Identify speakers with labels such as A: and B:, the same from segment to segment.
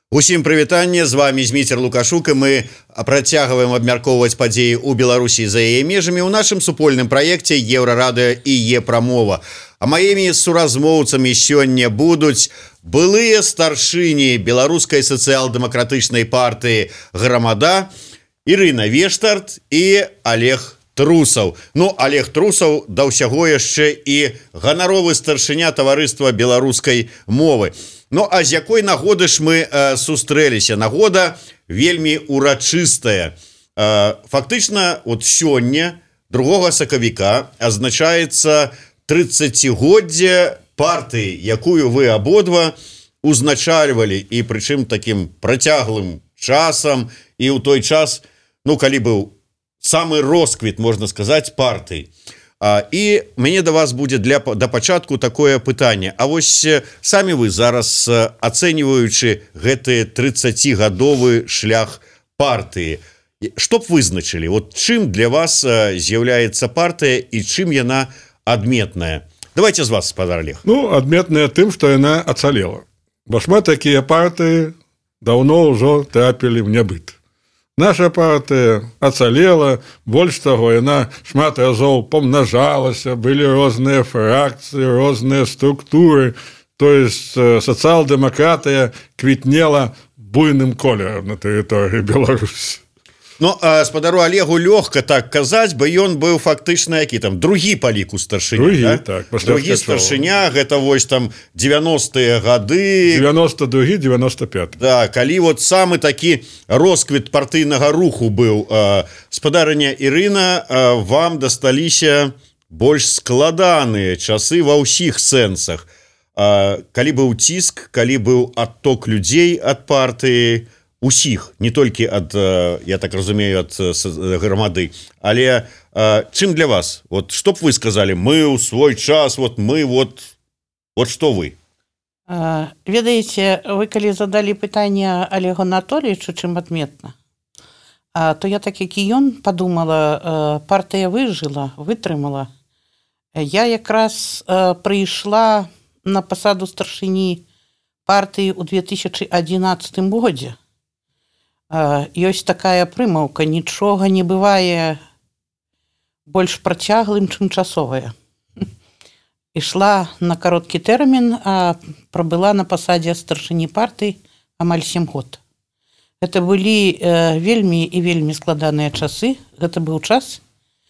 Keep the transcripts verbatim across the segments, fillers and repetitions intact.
A: Усім прывітанне, з вами Зміцер Лукашук, і мы працягваем абмяркоўваць падзеі ў Беларусі за яе межамі ў нашым супольным праекце Еўрарадыё і Е-прамова. А маімі суразмоўцамі сёння будуць былыя старшыні беларускай сацыял-дэмакратычнай партыі «Грамада» Ірына Вештарт і Олег Трусаў. Ну, Олег Трусаў да ўсяго яшчэ і ганаровы старшыня таварыства беларускай мовы. Ну, а з якой нагоды ж мы э, сустрэліся? Нагода вельмі урачыстая. Э, фактычна, от сёння, другога сакавіка, азначаецца трыццацігоддзе партыі, якую вы абодва узначальвалі, і прычым такім працяглым часам, і ў той час, ну, калі быў самы росквіт, можна сказаць, партыі. А, і мяне да вас будзе для да пачатку такое пытанне. А вось самі вы зараз, ацэньваючы гэты трыццацігадовы шлях партыі, што б вызначылі? Вот чым для вас з'яўляецца партыя і чым яна адметная? Давайте з вас, спадар Олег.
B: Ну, адметная тым, што яна ацалела. Бо шмат такія партыі даўно ўжо трапілі ў нябыт. Наша партыя ацалела, больш таго, яна шмат разоў помнажалася, былі розныя фракцыі, розныя структуры, то есть сацыял-дэмакратыя квітнела буйным колерам на тэрыторыі Беларусі.
A: Ну, а спадару Олегу лёгка так казаць, бо ён быў фактычна які там другі па ліку старшыня.
B: Другі,
A: да?
B: так.
A: Другі старшыня, гэта вось там дзевяностыя гады.
B: девяносто другі девяносто пяты.
A: Да, калі вот самы такі росквіт партыйнага руху быў. Спадарыня Ірына, вам дасталіся больш складаныя часы ва ўсіх сэнсах. Калі быў ціск, калі быў адток людзей ад партыі, усіх, не толькі ад, я так разумею, ад грамады, але а, чым для вас? Вот што б вы сказалі? Мы ў свой час, вот мы, вот, вот што вы?
C: А, ведаеце, вы калі задалі пытанне Олегу Анатольевичу, чым адметна, а, то я так, як і ён, падумала, партыя выжыла, вытрымала. Я якраз а, прыйшла на пасаду старшыні партыі ў две тысячы адзінаццатым годзе. Ёсць такая прымаўка: нічога не бывае больш працяглым, чым часовая. Ішла на кароткі тэрмін, а прабыла на пасадзе старшыні партыі амаль сем год. Гэта былі вельмі і вельмі складаныя часы. Гэта быў час,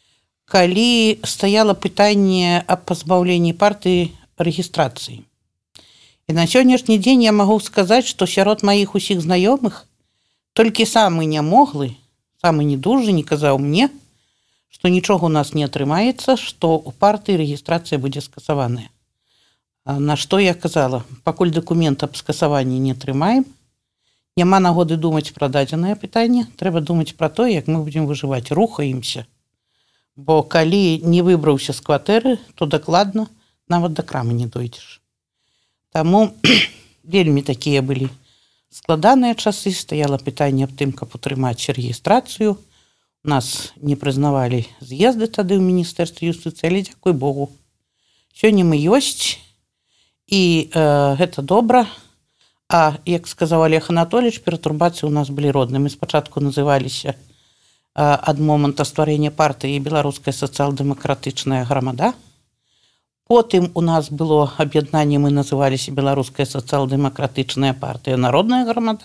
C: калі стаяла пытанне аб пазбаўленні партыі рэгістрацыі. І на сённяшні дзень я магу сказаць, што сярод маіх усіх знаёмых толькі самы нямоглы, самы недужы не казаў мне, што нічога у нас не атрымаецца, што ў партыі рэгістрацыя будзе скасаваная. На што я казала: пакуль дакумент аб скасаванні не атрымаем, няма нагоды думаць пра дадзенае пытанне, трэба думаць пра тое, як мы будзем выжываць, рухаемся. Бо калі не выбраўся з кватэры, то дакладна нават да крамы не дойдзеш. Таму вельмі такія былі складаныя часы, стаяла пытанне аб тым, каб утрымаць рэгістрацыю. У нас не прызнавалі з'езды тады ў міністэрстве юстыцыі, але дзякуй Богу, сёння мы ёсць, і э, гэта добра. А як сказаў Олег Анатольевич, пературбацыі у нас былі родныя. Мы спачатку называліся э, ад моманта стварэння партыі беларуская сацыял-дэмакратычная грамада. Потым у нас было аб'яднанне, мы называліся беларуская сацыял-дэмакратычная партыя народная грамада.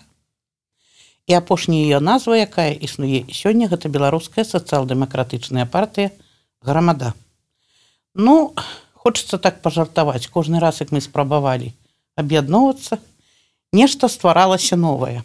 C: І апошняя яе назва, якая існуе сёння, гэта беларуская сацыял-дэмакратычная партыя грамада. Ну, хочацца так пажартаваць. Кожны раз, як мы спрабавалі аб'ядноўвацца, нешта стваралася новае.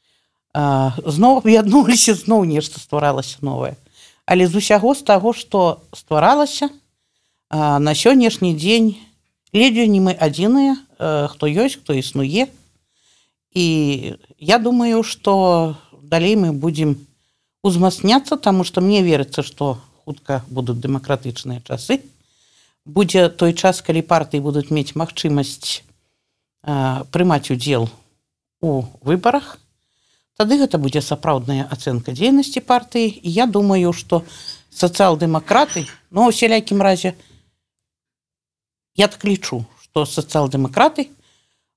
C: Зноў аб'ядноўваліся, зноў нешта стваралася новае. Але з усяго з таго, што стваралася, на сённяшні дзень ледзьве не мы адзіныя, хто ёсць, хто існуе. І я думаю, што далей мы будзем узмацняцца, таму што мне верыцца, што хутка будуць дэмакратычныя часы. Будзе той час, калі партыі будуць мець магчымасць прымаць удзел у выбарах. Тады гэта будзе сапраўдная ацэнка дзейнасці партыі. І я думаю, што сацыял-дэмакраты, ну, у усялякім разе, я так лічу, што сацыял-дэмакраты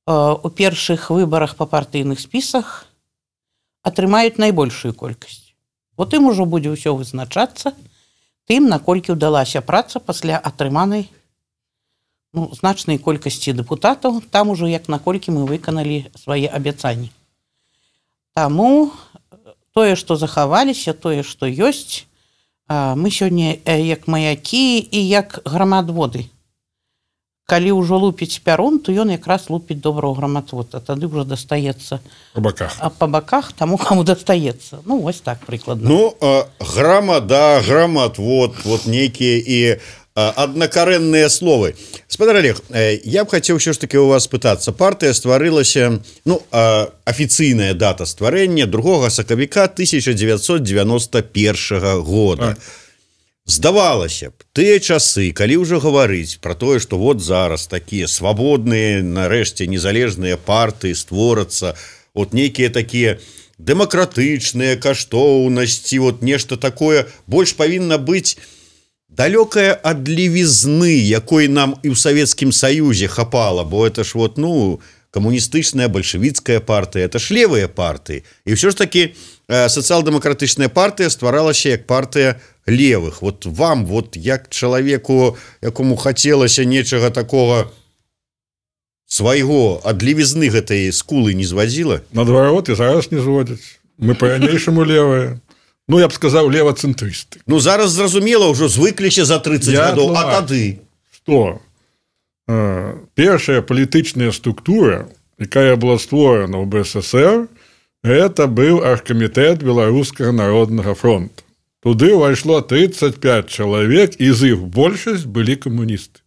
C: у першых выбарах па партыйных спісах атрымаюць найбольшую колькасць. Вот ім ужо будзе ўсё вызначацца тым, наколькі ўдалася праца пасля атрыманай ну, значнай колькасці дэпутатаў, там ужо як наколькі мы выканалі свае абяцанні. Таму тое, што захаваліся, тое, што ёсць, мы сёння як маякі і як грамадводы. Калі ўжо лупіць пярун, то ён якраз лупіць доброго грамадвода, тады ўжо дастаецца
B: па баках.
C: А па баках таму, каму дастаецца. Ну, вось так прыкладна.
A: Ну, грамада, грамадвод, вот нейкія і аднакарэнныя словы. Спадар Олег, я б хацеў ўсё ж таки у вас спытацца. Партыя стварылася, ну, афіцыйная дата стварэння другога сакавіка тысяча дзевяцьсот дзевяноста першага года. Здавалася б, тыя часы, калі ўжо гаварыць пра тое, што вот зараз такія свабодныя, нарэшце незалежныя партыі створацца, вот нейкія такія дэмакратычныя каштоўнасці, вот нешта такое больш павінна быць далёкая ад левізны, якой нам і ў Савецкім Саюзе хапала, бо это ж вот, ну, камуністычная, бальшавіцкая партыя, это ж левыя партыі. І ўсё ж такі сацыял-дэмакратычная партыя стваралася як партыя левых. Вот вам, вот як чалавеку, якому хацелася нечага такога свайго ад левізны гэтай скулы не звадзіла?
B: Наадварот, і зараз не зводзяць. Мы па-ранейшаму левыя. Ну, я б сказаў, левацэнтрысты.
A: Ну, зараз, зразумела, ўжо звыкліся за трыццаць гадоў, а тады?
B: Што? Э, першая палітычная структура, якая была створана ў БССР, гэта быў аргкамітэт Беларускага народнага фронту. Туды ўвайшло трыццаць пяць чалавек, і з іх большасць былі камуністы.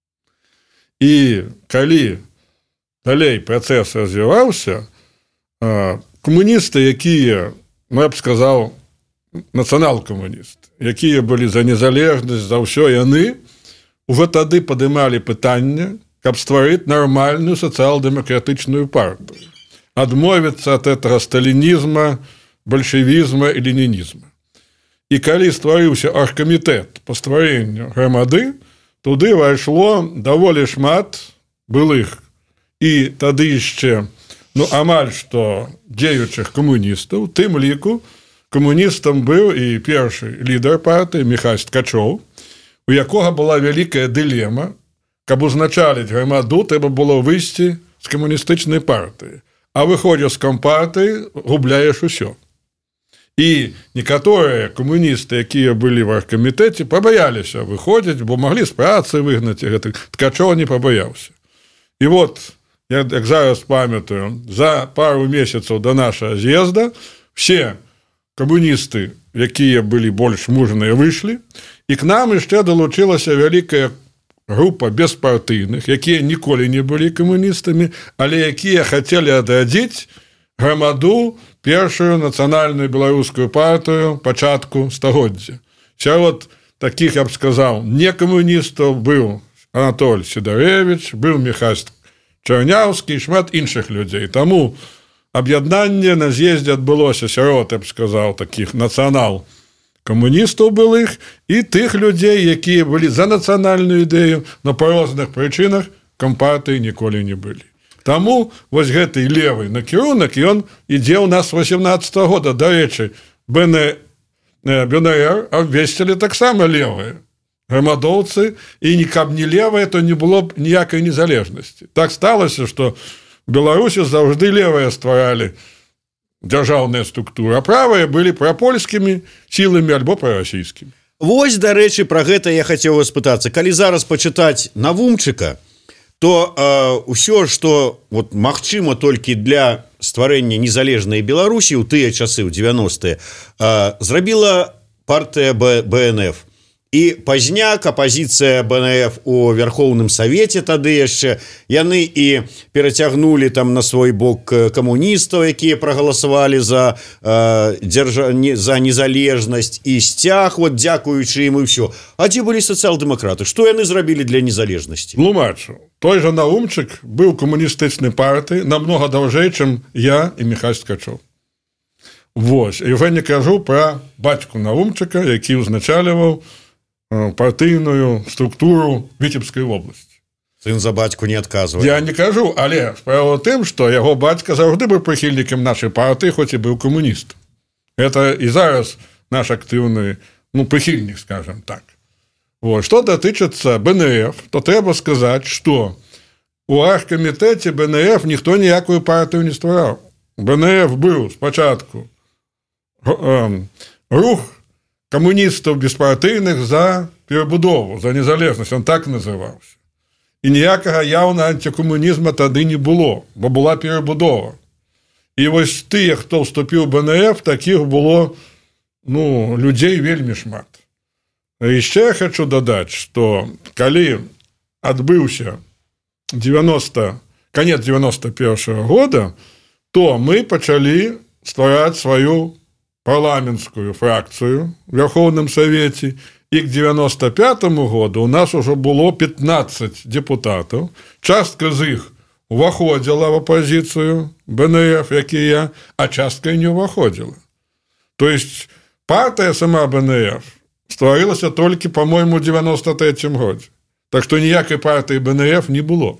B: І калі далей працэс развіваўся, э, камуністы, якія, ну, я б сказаў, нацыянал-камуністы, якія былі за незалежнасць, за ўсё, яны ўжо тады падымалі пытанне, каб стварыць нармальную сацыял-дэмакратычную партыю, адмовіцца ад этого сталінізма, бальшавізма і ленінізма. І калі стварыўся аргкамітэт па стварэнню грамады, туды вайшло даволі шмат былых і тады яшчэ, ну, амаль што дзеючых камуністаў, тым ліку камуністам быў і першы лідар партыі Міхась Ткачоў, у якога была вялікая дылема, каб узначаліць грамаду, трэба было выйсці з камуністычнай партыі. А выходзіш з кампартыі, губляеш усё. І некаторыя камуністы, якія былі в аргкамітэце, пабаяліся выходзіць, бо маглі з працы выгнаць гэтых. Ткачоў не пабаяўся. І вот, я як зараз памятаю, за пару месяцаў до нашага з'езда все камуністы, якія былі больш мужныя, выйшлі, і к нам яшчэ далучылася вялікая група беспартыйных, якія ніколі не былі камуністамі, але якія хацелі адрадзіць грамаду, першую нацыянальную беларускую партыю пачатку стагоддзя. Сярод такіх, я б сказаў, не камуністаў быў Анатоль Сідарэвіч, быў Міхась Чарняўскі і шмат іншых людзей. Таму аб'яднанне на з'ездзе адбылося сярод, я б сказаў, такіх нацыянал-камуністаў былых і тых людзей, якія былі за нацыянальную ідэю, но па розных прычынах кампартыі ніколі не былі. Таму вось гэты левый накірунак, ён ідзе ў нас восемнадцатага года. Дарэчы, БНР абвесцілі таксама левыя грамадоўцы, і ні каб не левыя, то не было б ніякай незалежнасці. Так сталася, што Беларусі заўжды левыя стваралі дзяржаўныя структуры, а правыя былі прапольскімі сіламі альбо прарасійскімі.
A: Вось, дарэчы, пра гэта я хацеў вас спытацца. Калі зараз пачытаць Навумчыка, то э, ўсё, што вот, магчыма толькі для стварэння незалежнай Беларусі ў тыя часы, ў дзевяностыя, э, зрабіла партыя БНФ. І пазняк апазіцыя БНФ у Верхоўным Савеце тады яшчэ, яны і перацягнулі там на свой бок камуністаў, якія прагаласавалі за, э, дзяржа... за незалежнасць і сцяг, вот, дзякуючы ім і ўсё. А дзе былі сацыял-дэмакраты? Што яны зрабілі для незалежнасці?
B: Тлумачу. Той жа Наумчык быў камуністычнай партыі намнога даўжэй, чым я і Міхась Ткачоў. Вось. І я не кажу пра бацьку Наумчыка, які ўзначаліваў партыйную структуру Віцебскай вобласці.
A: сын за бацьку не адказвае.
B: Я не кажу, але справа ў тым, што яго бацька заўжды быў прыхільнікам нашай партыі, хоць і быў камуніст. Это і зараз наш актыўны, ну, прыхільнік, скажем так. Вот. Што датычыцца БНФ, то трэба сказаць, што у аргкамітэце БНФ ніхто ніякую партыю не ствараў. БНФ быў спачатку рух камуністаў беспартыйных за перабудову, за незалежнасць, он так называўся. І ніякага яўна антикомунізма тады не было, бо была перабудова. І вось тыя, хто ўступіў БНФ, такіх было, ну, людзей вельмі шмат. І яшчэ хочу дадаць, што калі адбыўся девяносто, конец девяносто первого года, то мы пачалі ствараць сваю парламенцкую фракцыю в Верховном Совете, і к девяносто пятому году у нас уже было пятнадцать депутатов. Частка з іх уваходила в оппозицию БНФ, як і я, а частка не уваходила. То есть партия сама БНФ стварилася толькі, по-моему, в девяносто третьем году. Так что ніякай партии БНФ не было.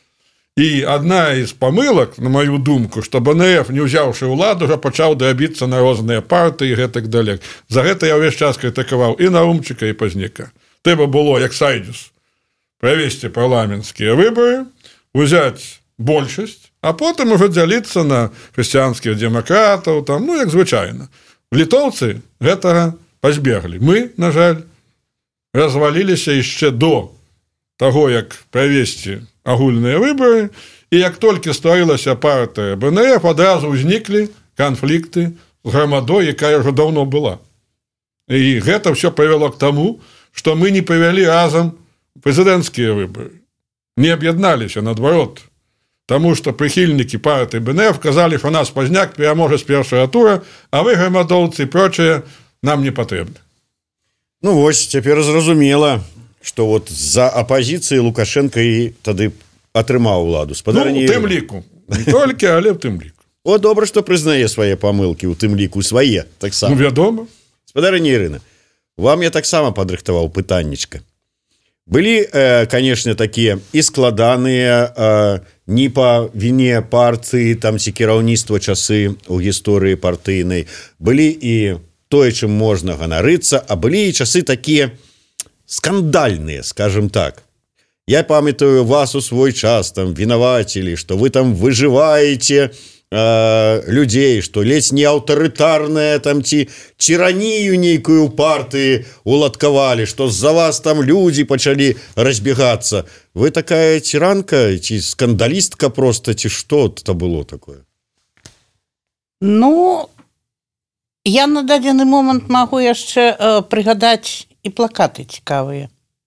B: І одна из помылок, на мою думку, что БНФ, не ўзяўшы ўладу, уже пачаў дабіцца на розныя партыі і гэтак далей. За гэта я ўвесь час крытыкаваў і Наумчыка, і Пазняка. Трэба было, як Сайдзюс, правесці парламенцкія выборы, узяць большасць, а потым уже дзяліцца на хрысціянскіх дэмакратаў, там, ну, як звычайна. Літоўцы гэтага пазбеглі. Мы, на жаль, разваліліся яшчэ до таго, як правесці агульныя выборы, і як толькі стварылася партыя БНФ, адразу ўзніклі канфлікты з грамадой, якая ўжо даўно была. І гэта ўсё прывяло к таму, што мы не правялі разам прэзідэнцкія выборы. Не аб'ядналіся, наадварот. Таму што прыхільнікі партыі БНФ казалі, што нас Пазняк пераможа з першага тура, а вы, грамадоўцы, і прочее, нам не патрэбны.
A: Ну вось, цяпер зразумела, што вот за апозіцыі Лукашенко і тады атрымаў уладу.
B: Спадарні... Ну, у тым ліку. Не толькі, але ў тым ліку.
A: О, добра, што прызнае свае памылкі, у тым ліку свае, таксама.
B: Ну, вядома.
A: Спадарня Ірына, вам я таксама падрыхтаваў пытаннічка. Былі, э, канешне, такія і складаныя э, не па віне партыі, там ці кіраўніцтва часы ў гісторыі партыйнай. Былі і тое, чым можна ганарыцца, а былі і часы такія скандальные, скажем так. Я памятаю, вас у свой час там вінавацілі, што вы там выжываеце э, людзей, што ледзь не аўтарытарная там ці тиранію нейкую партыі уладкавалі, што з-за вас там людзі пачалі разбегацца. Вы такая тиранка ці скандалістка просто, ці што это было такое?
C: Ну, я на дадзены момант магу яшчэ э, прыгадаць і плакаты цікавыя.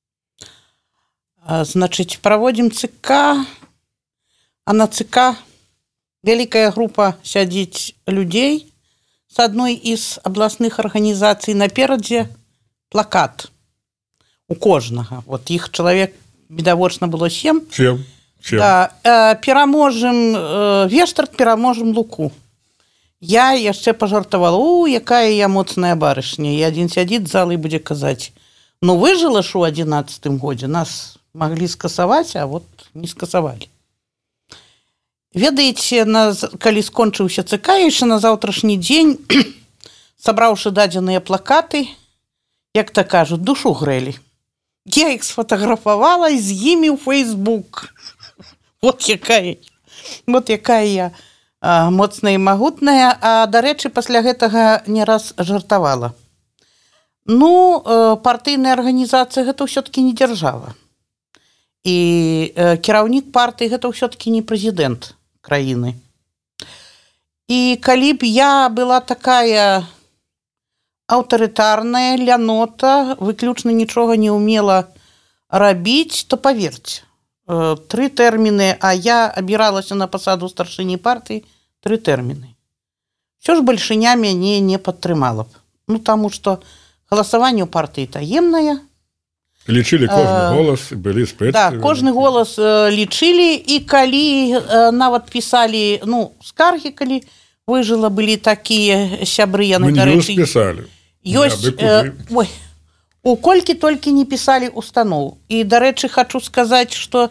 C: Значыць, праводзім ЦК, а на ЦК вялікая група сядзіць людзей з адной з абласных арганізацый, наперадзе плакат у кожнага. Вот іх чалавек, відавочна, было сем.
B: Сем. Сем.
C: Да, э, пераможам э, Вештарт, пераможам Луку. Я яшчэ пажартавала, у, якая я моцная барышня. І адзін сядзіць з залы і будзе казаць, ну выжыла ж у адзінаццатым годзе, нас маглі скасаваць, а вот не скасавалі. Ведаеце, на, калі скончыўся ЦК, яшчэ на заўтрашні дзень, сабраўшы дадзеныя плакаты, як то кажуць, душу грэлі. Я іх сфотаграфавала з імі ў Фейсбук. Вот якая, вот якая я моцная і магутная, а, дарэчы, пасля гэтага не раз жартавала. Ну, партыйная арганізацыя гэта ўсё-таки не дзяржава. І кіраўнік партыі гэта ўсё-таки не прэзідэнт краіны. І калі б я была такая аўтарытарная, лянота, выключна нічога не ўмела рабіць, то паверьце, тры тэрміны, а я абіралася на пасаду старшыні партыі, тры тэрміны. Всё ж бальшыня мяне не падтрымала б. Ну, таму што галасаванне ў партыі таемнае.
B: Лічылі кожны голас, былі спрэчкі.
C: Да, кожны голас лічылі, і калі нават пісалі, ну, скаргі, калі выжыла, былі такія сябры, яны, дарэчы,
B: пісалі.
C: Ёсць, э, ой, у колькі толькі не пісалі устаноў. І, дарэчы, хачу сказаць, што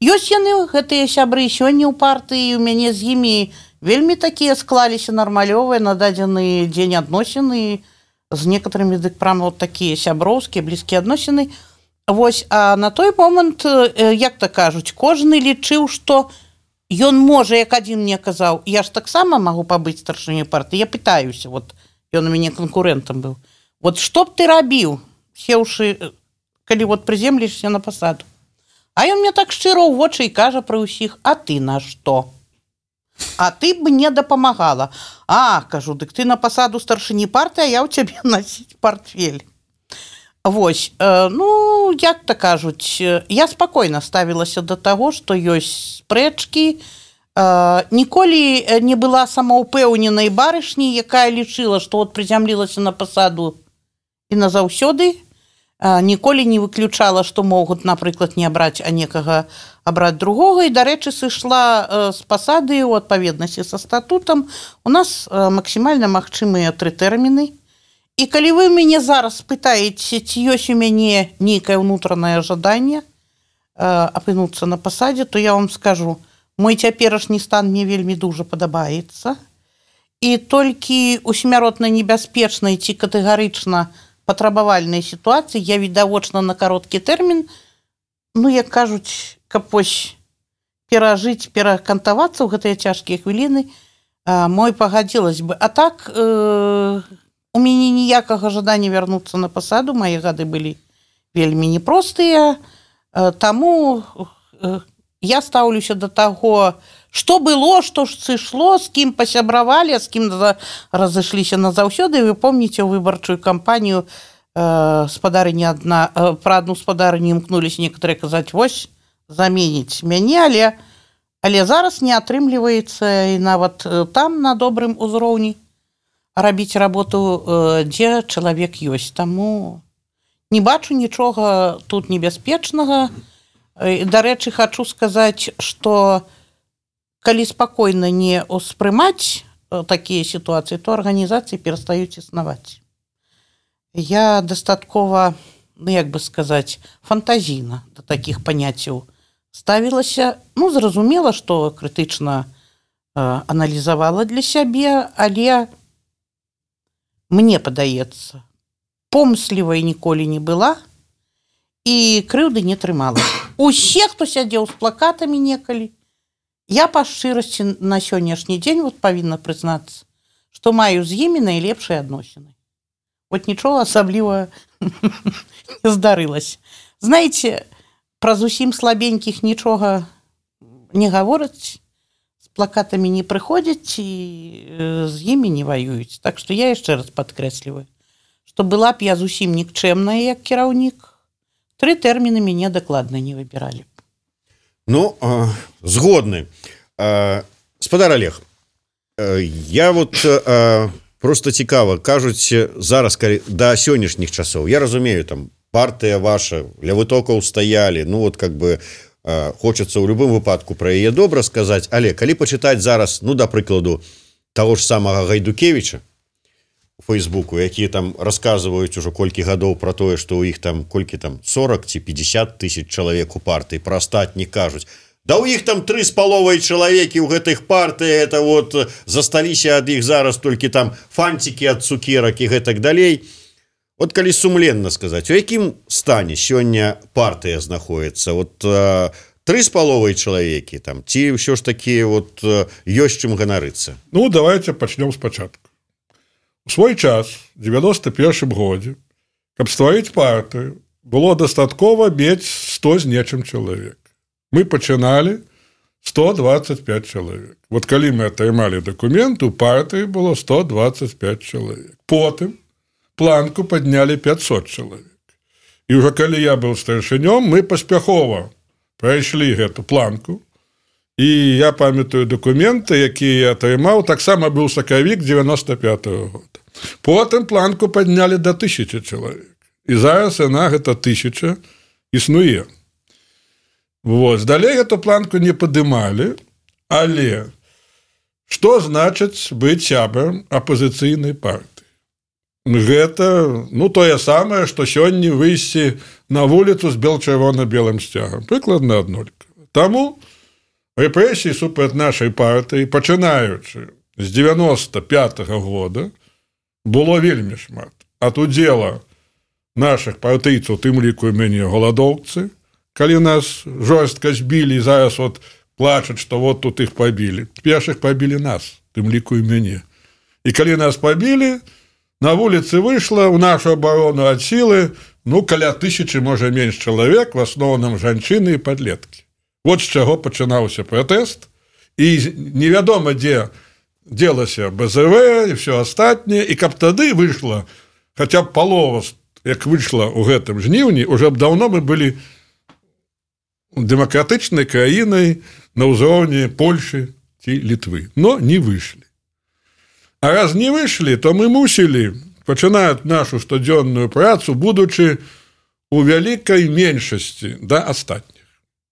C: Ёсць яны, гэтыя сябры, сёння ў партыі, у мяне з імі вельмі такія склаліся нармалёвыя на дадзены дзень адносіны, з некаторымі дык прямо вот такія сяброўскія, блізкія адносіны. Вось, а на той момант, як то кажуць, кожны лічыў, што ён можа, як адзін мне казаў, я ж таксама магу пабыць старшынёй партыі, я пытаюся, вот, ён у мяне канкурэнтам быў. Вот што б ты рабіў, сеўшы, калі вот прыземлішся на пасаду? А ён мне так шчыра ў вочы і кажа пра ўсіх: а ты на што? А ты б мне дапамагала. А, кажу, дык ты на пасаду старшыні партыі, а я ў цябе насіць партфель. Вось, э, ну, як то кажуць, я спакойна ставілася да таго, што ёсць спрэчкі. Э, ніколі не была самаўпэўненай барышні, якая лічыла, што вот прызямлілася на пасаду і назаўсёды. Э, ніколі не выключала, што могуць, напрыклад, не абраць, а некага абраць другога. І, дарэчы, сышла э, з пасады ў адпаведнасці са статутам. У нас э, максімальна магчымыя тры тэрміны. І калі вы мяне зараз спытаеце, ці ёсць у мяне нейкае ўнутранае жаданне э, апынуцца на пасадзе, то я вам скажу, мой цяперашні стан мне вельмі дужа падабаецца. І толькі у смяротна небяспечнай ці катэгарычна патрабавальнай сітуацыі я відавочна на кароткі тэрмін, ну, як кажуць, каб вось перажыць, перакантавацца ў гэтыя цяжкія хвіліны, э, мой пагадзілась бы. А так... Э, У мяне ніякага жадання вярнуцца на пасаду, мае гады былі вельмі непростыя, таму я стаўлюся да таго, што было, што ж сышло, з кім пасябравалі, з кім разышліся назаўсёды. Вы помніце ў выбарчую кампанію спадарыні адна, пра адну спадарыню імкнуліся некаторыя казаць: вось, заменіць мяне, але, але зараз не атрымліваецца, і нават там на добрым узроўні рабіць работу, дзе чалавек ёсць. Таму не бачу нічога тут небяспечнага. Дарэчы, хачу сказаць, што калі спакойна не ўспрымаць такія сітуацыі, то арганізацыі перастаюць існаваць. Я дастаткова, ну, як бы сказаць, фантазійна да такіх паняццяў ставілася. Ну, зразумела, што крытычна аналізавала для сябе, але мне падаецца, помслівай ніколі не была і крыўды не трымала. Усе, хто сядзеў з плакатамі некалі, я па шчырасці на сённяшні дзень вот павінна прызнацца, што маю з імі найлепшыя адносіны. Вот нічога асабліва не здарылася. Знаеце, пра зусім слабенькіх нічога не гавораць, плакатамі не прыходзяць і з імі не ваююць. Так што я яшчэ раз падкрэсліваю, што была б я зусім нікчэмная як кіраўнік, тры тэрміны мяне дакладна не выбіралі.
A: Ну, э, згодны. Э, спадар Олег, э, я вот э, просто цікава, кажуць, зараз да сённяшніх часоў, я разумею, там партыя ваша, ля вытокаў стаялі, ну вот как бы хочацца ў любым выпадку пра яе добра сказаць, але калі пачытаць зараз, ну, да прыкладу, таго ж самага Гайдукевіча у Фейсбуку, якія там расказваюць ужо колькі гадоў пра тое, што ў іх там колькі там сорок ці пятьдесят тысяч чалавек у партыі, пра астатніх кажуць: да ў іх там тры з паловай чалавекі ў гэтых партыі, это вот засталіся ад іх зараз толькі там фанцікі ад цукерак і гэтак далей. Вот калі сумленна сказаць, у якім стане сёння партыя знаходіцца? Вот тры з паловай чалавекі там, ці ўсё ж такі вот ёсць чым ганарыцца?
B: Ну, давайте пачнём спачатку. У свой час, у девяносто первом годзе, каб стварыць партыю, было дастаткова мець сто з нечым чалавек. Мы пачыналі сто двадцать пять чалавек. Вот калі мы атрымалі дакумент, у партыі было сто двадцать пять чалавек. Потым планку паднялі пятьсот чалавек. І ўжо калі я быў старшынём, мы паспяхова прайшлі гэту планку. І я памятаю дакументы, якія я атрымаў, таксама быў сакавік девяносто пятого года. Потым планку паднялі да тысячи чалавек. І зараз яна, гэта тысяча, існуе. Вось, далей эту планку не падымалі, але што значыць быць сябрам апазіцыйнай партыі? Гэта, ну, тое самае, што сёння выйсці на вуліцу з бел-чырвона-белым сцягам. Прыкладна аднолькава. Таму рэпрэсіі супраць нашай партыі, пачынаючы з девяносто пятого года, было вельмі шмат. Ад удзела наших партыйцаў, тым ліку і мяне, голадоўцы, калі нас жорстка збілі, зараз вот плачуць, што вот тут іх пабілі. Першых пабілі нас, тым ліку і мяне. І калі нас пабілі, на вуліцы выйшла ў нашу абарону ад сілы, ну, каля тысячы, можа, менш чалавек, в асноўным жанчыны і падлеткі. Вот з чаго пачынаўся пратэст, і невядома, дзе дзелася бэ зэ вэ і все астатняе, і каб тады выйшла хаця б палова, як выйшла ў гэтым жніўні, уже б даўно мы былі дэмакратычнай краінай на ўзроўні Польшы ці Літвы. Но не выйшлі. А раз не выйшлі, то мы мусілі пачынаць нашу штодзённую працу, будучы у вялікай меншасці да астатніх.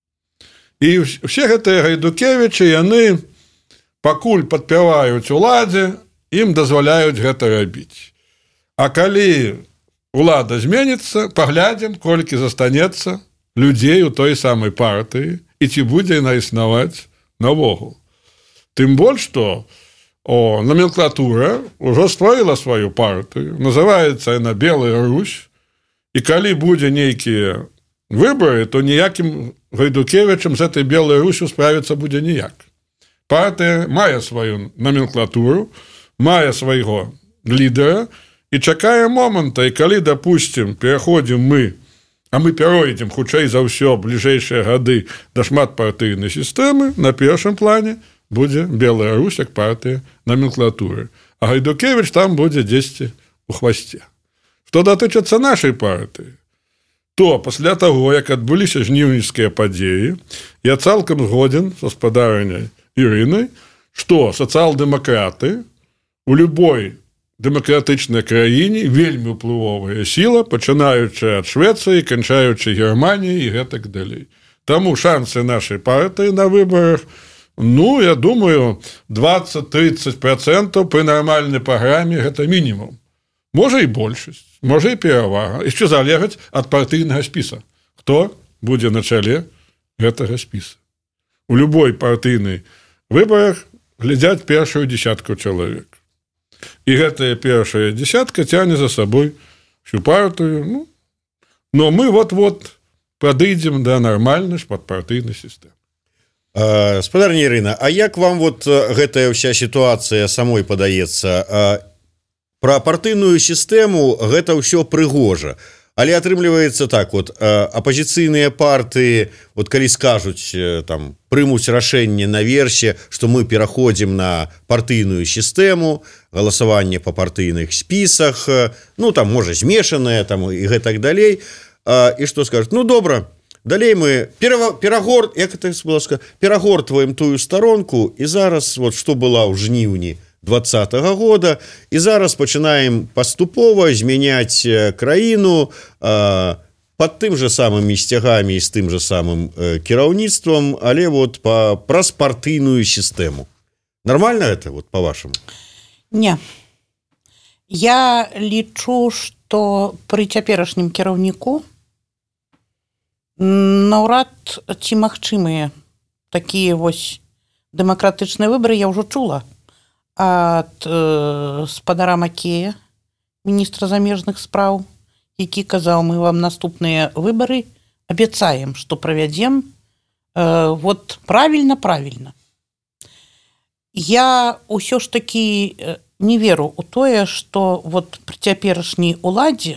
B: І ўсе гэтыя гайдукевічы, яны пакуль падпяваюць уладзе, ім дазваляюць гэта рабіць. А калі улада зменіцца, паглядзім, колькі застанецца людзей у той самай партыі і ці будзе яна існаваць навогул. Тым больш, што о, номенклатура ўжо стварыла сваю партыю, называецца яна Белая Русь, і калі будзе нейкія выбары, то ніякім гайдукевічам з этой Белай Русью справіцца будзе ніяк. Партыя мае сваю номенклатуру, мае свайго лідера і чакае моманта, і калі, допустим, пераходзім мы, а мы перайдзем хутчэй за ўсё бліжэйшыя гады да шматпартыйнай сістэмы, на першым плане будзе Белая Русь як партыя номенклатуры. А Гайдукевіч там будзе дзесьці у хвасце. Што датычыцца нашай партыі, то пасля таго, як адбыліся жніўніцкія падзеі, я цалкам згодзен са спадарняй Ірынай, што сацыял-дэмакраты у любой дэмакратычнай краіне вельмі ўплывовая сіла, пачынаючы ад Швецыі, канчаючы Германіяй і гэтак далей. Таму шансы нашай партыі на выбарах, ну, я думаю, двадцать-тридцать процентов пры нармальнай праграме гэта мінімум. Можа і большасць, можа і перавага. Яшчэ залежаць ад партыйнага спіса. Хто будзе на чале гэтага спіса? У любой партыйнай выбарах глядзяць першую десятку чалавек. І гэтая першая десятка цягне за сабой всю партыю. Ну, но мы вот-вот падыдзем да нармальнай шматпартыйнай сістэмы.
A: Спадарня Ірына, а як вам вот гэтая ўся сітуацыя самой падаецца? Пра партыйную сістэму гэта ўсё прыгожа. Але атрымліваецца так, вот, апозіцыйныя партыі, вот калі скажуць, там, прымуць рашэнне наверсе, што мы пераходзім на партыйную сістэму, галасаванне па партыйных спісах, ну, там, можа, змешанае, там, і гэтак далей, і што скажуць? Ну, добра, далей мы перагор, як это было сказать, перагортваем тую старонку, і зараз, вот, што была ў жніўні двадцатого года, і зараз пачынаем паступова змяняць краіну э, пад тым же самымі сцягамі і з тым же самым э, кіраўніцтвам, але вот па, праз партыйную сістэму. Нормально это, вот, по-вашаму?
C: Не. Я лічу, што пры цяперашнім кіраўніку наўрад ці магчымыя такія вось дэмакратычныя выбары я ўжо чула ад э, спадара Макея, міністра замежных спраў, які казаў, мы вам наступныя выбары абяцаем, што правядзем э, вот правільна-правільна. Я ўсё ж такі не веру ў тое, што вот пры цяперашняй уладзе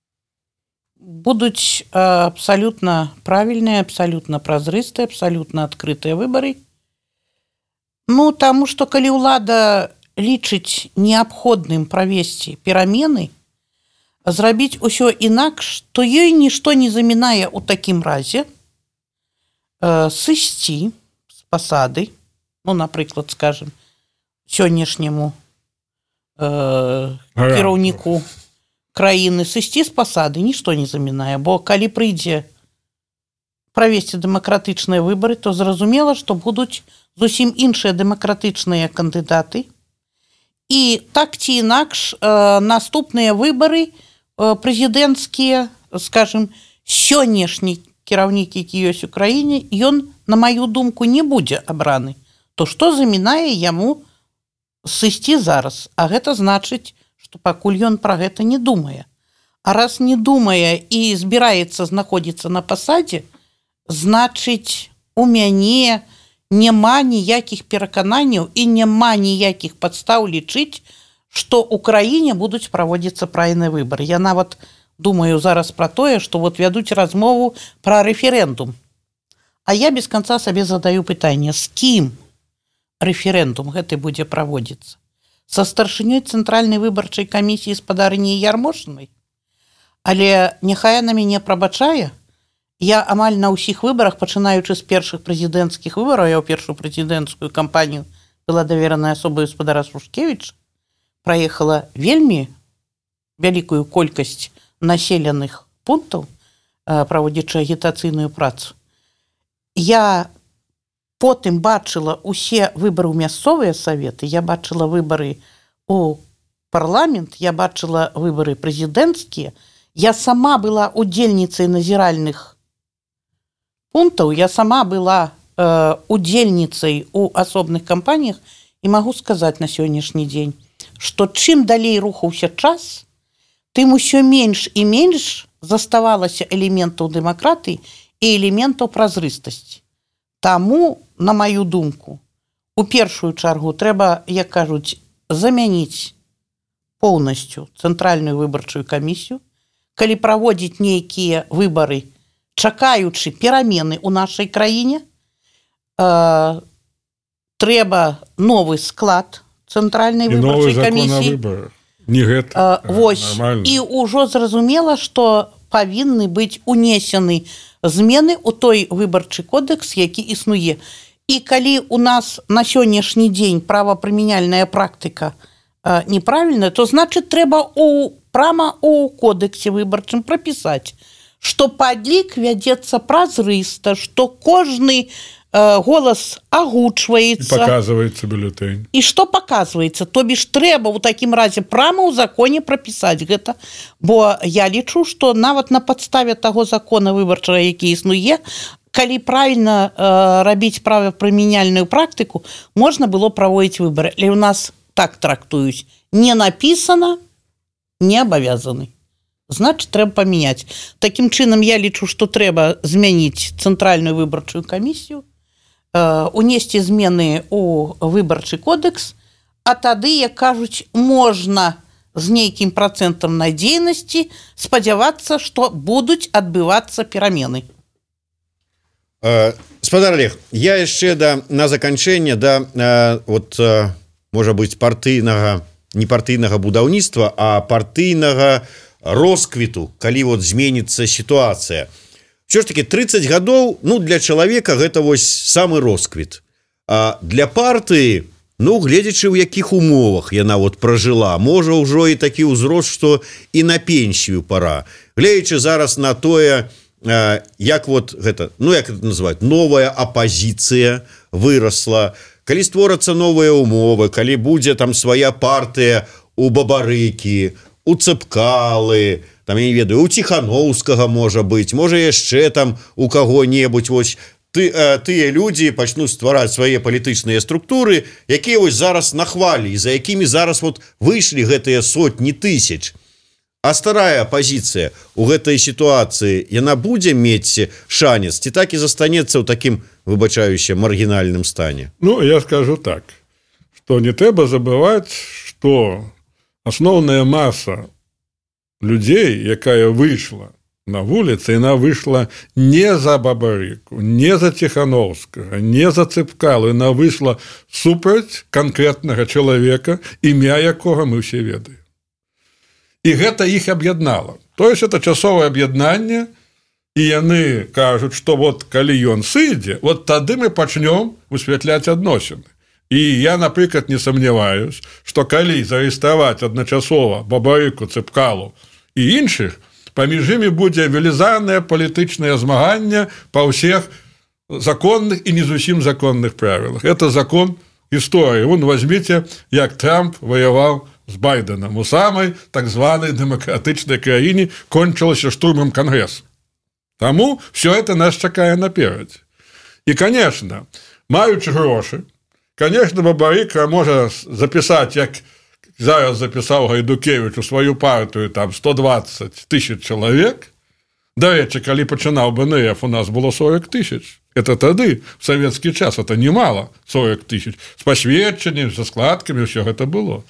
C: будуць абсалютна правільныя, абсалютна празрыстыя, абсалютна адкрытыя выбары. Ну, таму што калі ўлада лічыць неабходным правесці перамены, зрабіць усё інакш, то ёй нішто не замінае ў такім разе э, сысці з пасады, ну, напрыклад, скажем, сённяшняму э, кіраўніку краіны сысці з пасады нішто не замінае, бо калі прыйдзе правесці дэмакратычныя выбары, то зразумела, што будуць зусім іншыя дэмакратычныя кандыдаты. І так ці інакш э, наступныя выбары э, прэзідэнцкія, скажем, сённяшні кіраўнік, які ёсць у краіне, ён, на маю думку, не будзе абраны. То што замінае яму сысці зараз? А гэта значыць, што пакуль ён пра гэта не думае. А раз не думае і збіраецца знаходзіцца на пасадзе, значыць, у мяне няма ніякіх перакананняў і няма ніякіх падстаў лічыць, што ў краіне будуць праводзіцца правільныя выбары. Я нават думаю зараз пра тое, што вот вядуць размову пра рэферэндум. А я без канца сабе задаю пытанне, з кім рэферэндум гэты будзе праводзіцца? Са старшынёй цэнтральнай выбарчай камісіі спадарыні Ярмошынай? Але няхай на мяне прабачае, я амаль на ўсіх выбарах, пачынаючы з першых прэзідэнцкіх выбараў, я ў першую прэзідэнцкую кампанію была давераная асобай гаспадара Сушкевіча, праехала вельмі вялікую колькасць населеных пунктаў, праводзячы агітацыйную працу. Я потым бачыла усе выбары ў мясцовыя саветы, я бачыла выбары у парламент, я бачыла выбары прэзідэнцкія, я сама была удзельніцай назіральных пунктаў, я сама была э, удзельніцай у асобных кампаніях і магу сказаць на сённяшні дзень, што чым далей рухаўся час, тым усё менш і менш заставалася элементаў дэмакратыі і элементаў празрыстасці. Таму, на маю думку, у першую чаргу трэба, як кажуць, замяніць поўнасцю цэнтральную выбарчую камісію, калі праводзіць нейкія выбары, чакаючы перамены ў нашай краіне, э, трэба новы склад цэнтральнай выбарчай камісіі.
B: Не гэта,
C: э, вось, і ўжо зразумела, што павінны быць унесены змены ў той выбарчы кодекс, які існуе. І калі у нас на сённяшні дзень правапрымяняльная практыка э, неправільная, то значыць трэба у, прама у кодексе выбарчым прапісаць, што падлік вядзецца празрыста, што кожны э, голас агучваецца.
B: І паказваецца бюлетэнь.
C: І што паказваецца? То бишь трэба ў такім разе прама ў законе прапісаць гэта. Бо я лічу, што нават на падставе таго закона выбарчага, які існуе, калі правільна э, рабіць правапрымяняльную практыку, можна было праводзіць выбары. Але ў нас так трактуюць. Не напісана, не абавязаны. Значыць, трэба памяняць. Такім чынам, я лічу, што трэба змяніць цэнтральную выбарчую камісію, э, унесці змены ў выбарчы кодекс, а тады, як кажуць, можна з нейкім працэнтам надзейнасці спадзявацца, што будуць адбывацца перамены.
A: Э, спадар Олег, я яшчэ да, на заканчэнне да, э, вот, э, можа быць, партыйнага, не партыйнага будаўніцтва, а партыйнага росквіту, калі вот зменіцца сітуацыя. Все ж таки тридцать гадоў, ну, для чалавека гэта вось самы росквіт. А для партыі, ну, гледзячы ў якіх умовах яна вот пражыла, можа ўжо і такі ўзрост, што і на пенсію пара. Гледзячы зараз на тое, як вот гэта, ну, як это называть, новая апозіцыя вырасла, калі створацца новыя умовы, калі будзе там свая партыя у Бабарыкі, у Цэпкалы, там, я не ведаю, у Ціхановскага, можа быць, можа яшчэ там у каго-небудзь, вось, ты, э, тыя людзі пачнуць ствараць свае палітычныя структуры, якія вось зараз на хвалі, за якімі зараз вот выйшлі гэтыя сотні тысяч. А старая апозіцыя у гэтай сітуацыі, яна будзе мець шанец, ці так і застанецца ў такім, выбачающе, маргінальным стане?
B: Ну, я скажу так, што не трэба забываць, што асноўная маса людзей, якая выйшла на вуліцы, яна выйшла не за Бабарыку, не за Ціхановскага, не за Цэпкалу, яна выйшла супраць канкрэтнага чалавека, імя якога мы ўсе ведаем. І гэта іх аб'яднала. То есть это часовае аб'яднанне, і яны кажуць, што вот калі ён сыдзе, вот тады мы пачнём высвятляць адносіны. І я, напрыклад, не сомневаюсь, што калі зареєстраваць адначасова Бабарыку, Цэпкалу і іншых, паміж імі будзе велізарнае палітычнае змаганне па ўсіх законных і не зусім законных правілах. Это закон гісторыі. Вон возьмите, як Трамп воевал з Байденом. У самай так званай дэмакратычнай краіне кончылася штурмам Кангрэсу. Таму все это нас чакае наперадзе. І, конечно, маючы грошы, конечно, Бабарыка можа запісаць, як зараз запісаў Гайдукевич у сваю партыю там сто двадцать тысяч чалавек. Дарэчы, калі пачынаў бэ эн эф, у нас было сорок тысяч. Это тады, в советский час, это немало, сорок тысяч. С посведчаннем, со складками, все это было.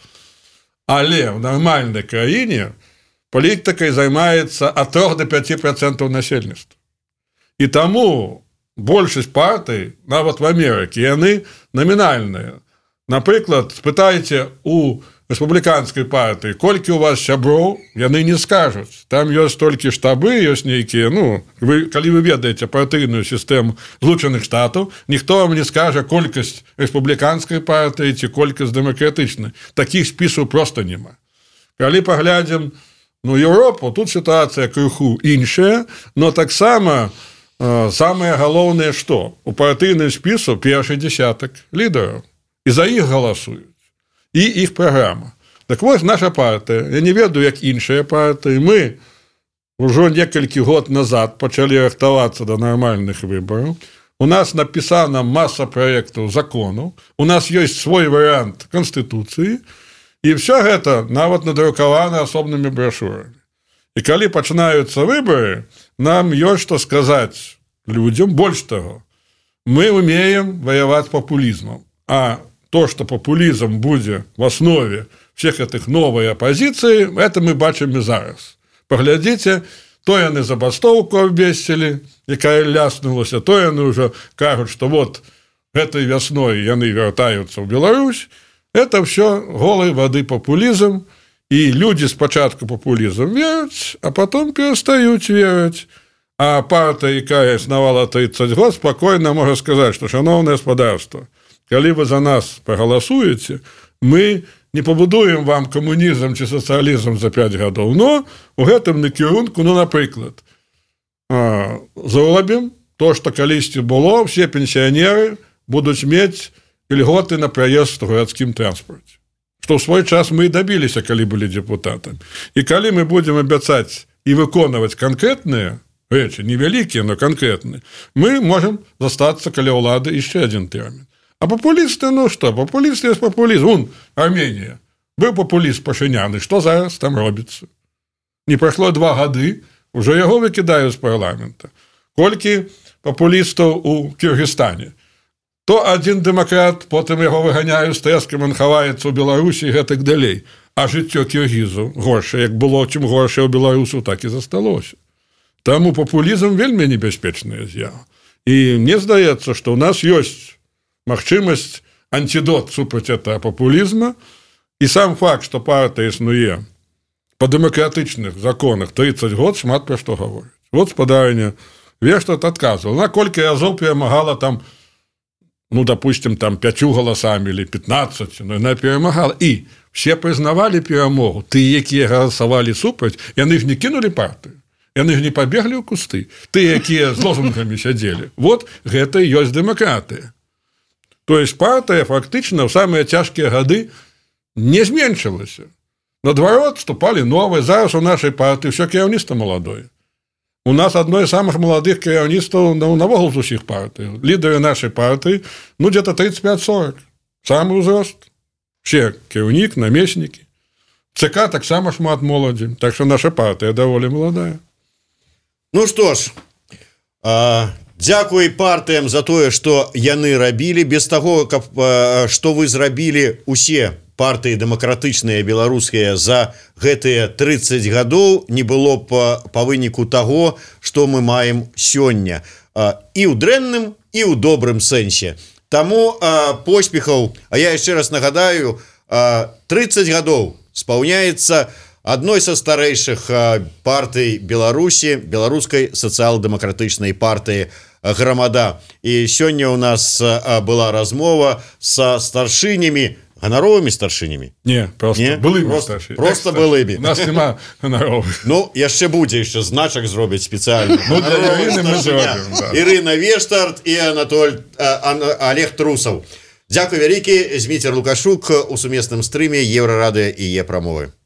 B: Але в нормальной краине политикой займаецца от трёх до пяти процентов насельніцтва. И тому большасць партый, нават в Америке, яны номинальные. Напрыклад, спытайце у рэспубліканскай партыі, колькі у вас сяброў, яны не скажуць. Там ёсць толькі штабы, ёсць нейкія, ну, вы, калі вы ведаеце партыйную сістэму Злучаных Штатаў, ніхто вам не скажа колькасць рэспубліканскай партыі ці колькасць дэмакратычнай. Такіх спісаў проста няма. Калі паглядзім, ну, Еўропу, тут сітуацыя крыху іншая, но таксама э, самае галоўнае, што у партыйным спісу першы дзясятак лідараў, і за іх галасуюць. І іх праграма. Так вось наша партыя, я не ведаю, як іншыя партыі, мы ўжо некалькі год назад пачалі рыхтавацца да нармальных выбараў. У нас напісана маса праектаў законаў, у нас ёсць свой варыянт канстытуцыі, і все гэта нават надрукавана асобнымі брашурамі. І калі пачынаюцца выбары, нам ёсць што сказаць людзям, больш таго. Мы умеем ваяваць папулізмам, а то, что популизм будет в основе всех этих новой оппозиции, это мы бачим и зараз. Поглядите, то яны забастовку обвесили, якая ляснулася, то яны уже кажут, что вот этой весной яны вертаются в Беларусь. Это все голой воды популизм, и люди спочатку популизм верят, а потом перестают верить. А партия, якая існавала тридцать год, спокойно может сказать, что, шановное господарство, калі вы за нас проголосуете, мы не пабудуем вам камунізм ці сацыялізм за пять гадоў, но у гэтым накірунку, ну, напрыклад, зробім то, што калісьці было, все пенсіянеры будуць мець льготы на праезд у гарадскім транспорце. Што ў свой час мы і дабіліся, калі былі дэпутатамі. І калі мы будзем абяцаць і выконваць канкрэтныя рэчы, невялікія, но канкрэтныя, мы можам застацца каля ўлады яшчэ адзін тэрмін. А популисты, ну что, популисты есть популизм. Вон, Армения. Был популист Пашинян, и что зараз там робится? Не прошло два года, уже его выкидают с парламента. Кольки популистов у Киргизстане. То один демократ, потом его выгоняют, с треском он ховається у Беларусі, и так далей. А життя киргизу горше, як було, чим горше у беларусу, так і засталося. Тому популизм вельми небезпечная з'ява. И мне здаецца, что у нас есть магчымасць антидот супраць этого популизма, и сам факт, что партия існуе по демократычных законах тридцать год, шмат пра што гаворыць. Вот спадарня Верштат адказваў, на колькі разоў перамагала там, ну, допустим, там пятью голосами или пятнадцать, но она перамагала. И все признавали перамогу. Тыя, якія галасавалі супраць, яны ж не кинули партию, яны ж не побегли ў кусты. Тыя, якія з лозунгамі сядзелі. Вот гэта і ёсць дэмакратыя. То есть партия фактично в самые тяжкие годы не зменшилась. Наоборот, вступали новые. Зараз у нашей партии все кіраўніцтва молодое. У нас одно из самых молодых кіраўніцтваў на навогул з усіх партий. Лидеры нашей партии, ну, где-то тридцать пять сорок. Самый возраст. Все кіраўнік, намесники. ЦК так само шмат моладзі. Так что наша партия довольно молодая.
A: Ну что ж, а... Дзякуй партыям за тое, што яны рабілі, без таго, каб, што вы зрабілі усе партыі дэмакратычныя беларускія за гэтыя тридцать гадоў, не было б па выніку таго, што мы маем сёння. І ў дрэнным, і ў добрым сэнсе. Таму поспехаў, а я яшчэ раз нагадаю, тридцать гадоў спаўняецца одной со старейших партий Беларуси, белорусской социал-демократичной партии «Громада». И сегодня у нас была размова со старшинями, гоноровыми старшинями?
B: Не, просто
A: Не?
B: былыми
A: просто,
B: старшинями.
A: Просто былыми.
B: У нас нема гоноровых.
A: Ну, яшчэ будзе еще значок зробить специально.
B: Ну, для Ирины мы зробим, да.
A: Ирина Верштат и Анатоль, Олег Трусов. Дякую вялікі, Зміцер Лукашук у сумесным стрыме Еўрарадыё і Е-прамовы.